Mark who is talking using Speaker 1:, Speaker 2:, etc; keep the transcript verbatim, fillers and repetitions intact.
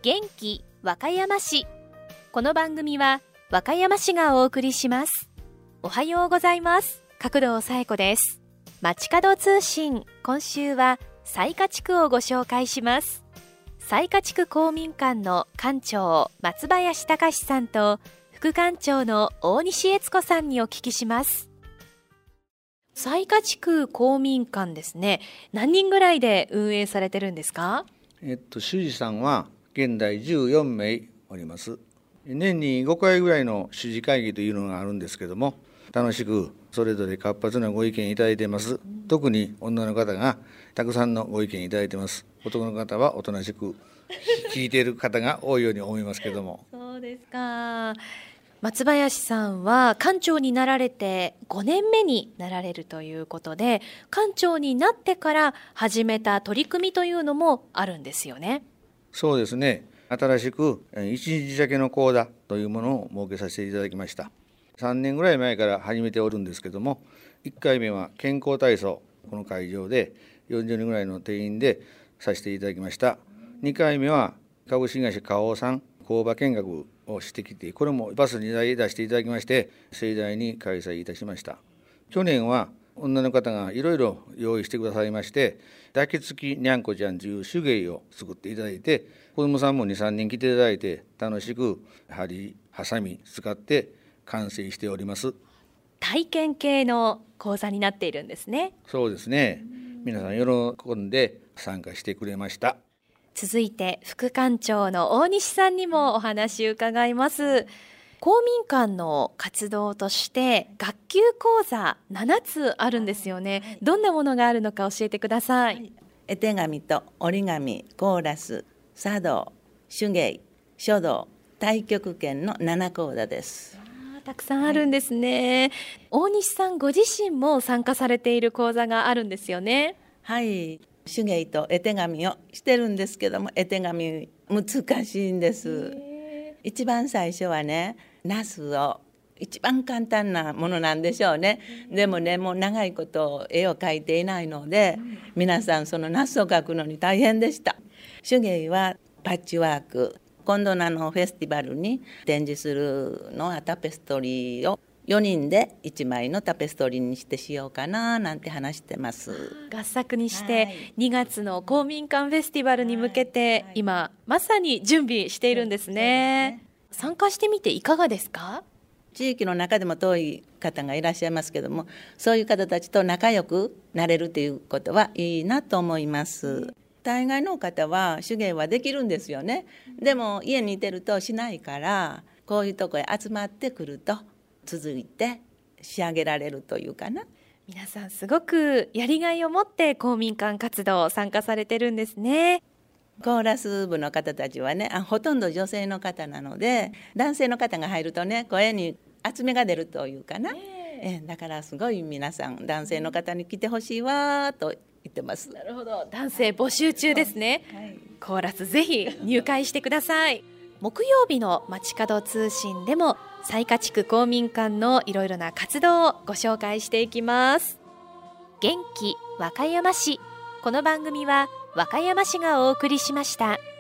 Speaker 1: 元気和歌山市。この番組は和歌山市がお送りします。おはようございます。角堂紗恵子です。街角通信、今週は雑賀地区をご紹介します。雑賀地区公民館の館長松林隆さんと副館長の大西悦子さんにお聞きします。雑賀地区公民館ですね、何人ぐらいで運営されてるんですか？
Speaker 2: えっと主事さんは現在じゅうよんめいおります。年にごかいぐらいの主事会議というのがあるんですけども、楽しくそれぞれ活発なご意見いただいています。特に女の方がたくさんのご意見いただいています。男の方はおとなしく聞いている方が多いように思いますけども。
Speaker 1: そうですか。松林さんは館長になられてごねんめになられるということで、館長になってから始めた取り組みというのもあるんですよね。
Speaker 2: そうですね。新しくいちにちだけの講座というものを設けさせていただきました。さんねんぐらい前から始めておるんですけども、いっかいめは健康体操、この会場でよんじゅうにんぐらいの定員でさせていただきました。にかいめは株式会社花王さん工場見学をしてきて、これもバスにだい出していただきまして盛大に開催いたしました。去年は女の方がいろいろ用意してくださいまして、抱きつきにゃんこちゃんという手芸を作っていただいて、子どもさんもにさんにん来ていただいて楽しく針ハサミ使って完成しております。
Speaker 1: 体験系の講座になっているんですね。
Speaker 2: そうですね。皆さん喜んで参加してくれました。
Speaker 1: 続いて副館長の大西さんにもお話伺います。公民館の活動として学級講座ななつあるんですよね。どんなものがあるのか教えてください。はい、
Speaker 3: 絵手紙と折り紙、コーラス、茶道、手芸、書道、太極拳のなな講座です。
Speaker 1: たくさんあるんですね。はい、大西さんご自身も参加されている講座があるんですよね。
Speaker 3: はい、手芸と絵手紙をしてるんですけども、絵手紙難しいんです。一番最初はね、ナスを一番簡単なものなんでしょうね。でもね、もう長いこと絵を描いていないので、皆さんそのナスを描くのに大変でした。手芸はパッチワーク、今度のあのフェスティバルに展示するのはタペストリーをよにんでいちまいのタペストリーにしてしようかななんて話してます。
Speaker 1: 合作にしてにがつの公民館フェスティバルに向けて今まさに準備しているんですね。参加してみていかがですか？
Speaker 3: 地域の中でも遠い方がいらっしゃいますけども、そういう方たちと仲良くなれるということはいいなと思います。大概の方は手芸はできるんですよね。でも家にいてるとしないから、こういうとこへ集まってくると続いて仕上げられるというかな。
Speaker 1: 皆さんすごくやりがいを持って公民館活動参加されてるんですね。
Speaker 3: コーラス部の方たちはね、あほとんど女性の方なので、男性の方が入るとね、声に厚みが出るというかな、えだからすごい皆さん男性の方に来てほしいわと言ってます。
Speaker 1: なるほど、男性募集中ですね。はい、コーラスぜひ入会してください。木曜日の街角通信でも雑賀地区公民館のいろいろな活動をご紹介していきます。元気和歌山市。この番組は和歌山市がお送りしました。